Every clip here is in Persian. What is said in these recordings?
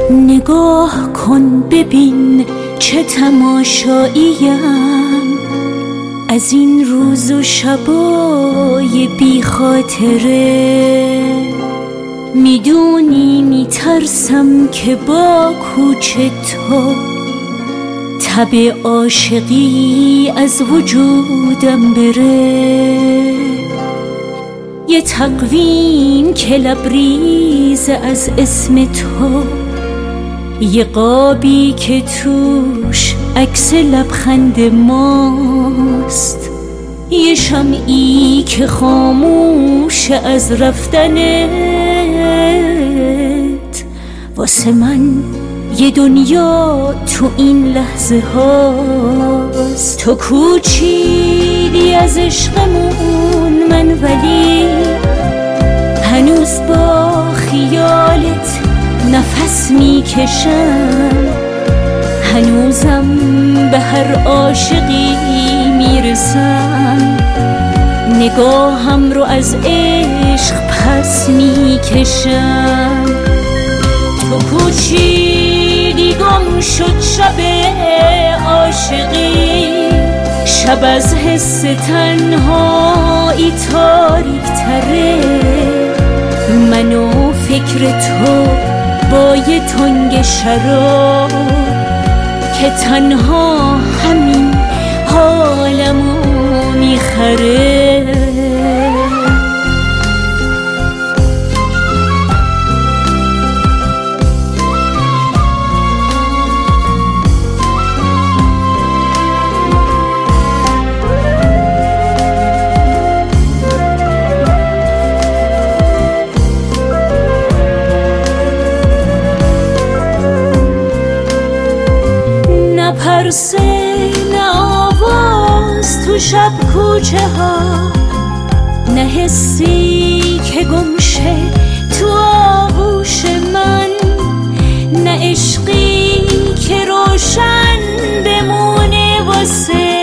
نگاه کن ببین چه تماشاییم از این روز و شبای بی خاطره. میدونی میترسم که با کوچ تو تب عاشقی از وجودم بره. یه تقویم که لبریز از اسم تو، یه قابی که توش عکس لبخند ماست، یه شمعی که خاموش از رفتنت. واسه من یه دنیا تو این لحظه هاست. تو کوچیدی از عشقمون من، ولی هنوز با خیالت نفس میکشم. هنوزم به هر عاشقی میرسم، نگاهم رو از عشق پس میکشم. تو کوچیدی گم شد شب عاشقی، شب از حس تنهایی تاریک تره. من و فکر تو با یه تنگ شراب که تنها همین حالمو میخره. پرسه نه آواز تو شب کوچه ها، نه حسی که گمشه تو آغوش من، نه عشقی که روشن بمونه واسه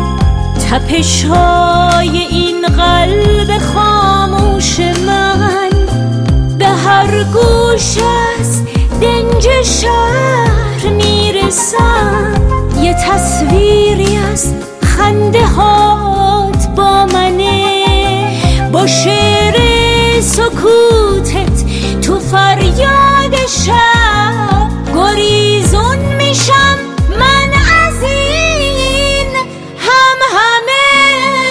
تپش‌های این قلب خاموش من. به هر گوش از دنج شهر میرسم، یه تصویری از خنده هات با منه. با شعر سکوتت تو فریاد شب گریزون میشم من از این همه.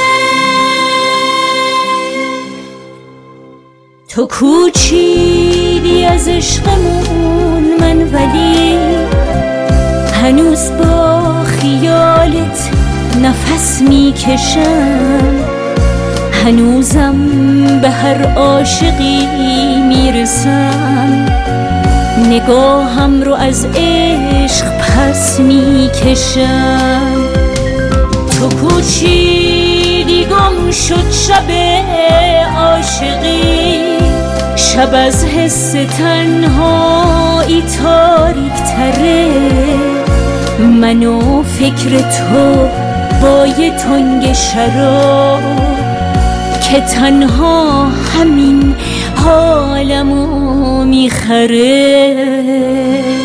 تو کوچیدی از عشقمون من، ولی هنوز با خیالت نفس میکشم. هنوزم به هر عاشقی میرسم، نگاهم رو از عشق پس میکشم. تو کوچیدی گم شد شب عاشقی، شب از حس تنهایی تاریک تره. من و فکر تو با یه تنگ شراب که تنها همین حالمو میخره.